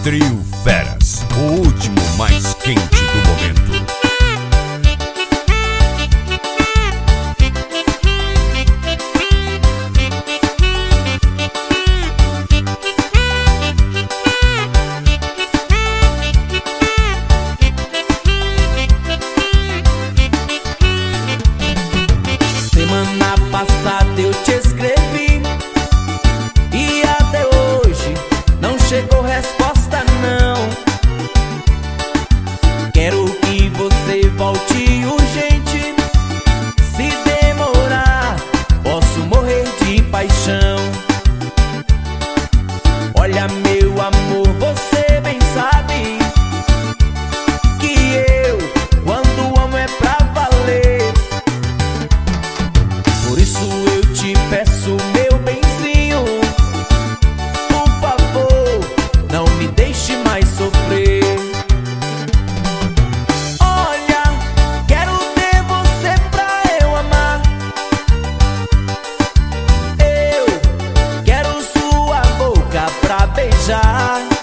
Trio Feras, o último mais quente do momento. Semana passada eu te escrevi e até hoje não chegou resposta não. Quero que você volte urgente. Se demorar, posso morrer de paixão. Olha, meu amor, você bem sabe que eu, quando amo, é pra valer. Por isso eu te peço, meu benzinho, por favor, não me deixe mais sofrer. Olha, quero ter você pra eu amar. Eu quero sua boca pra beijar.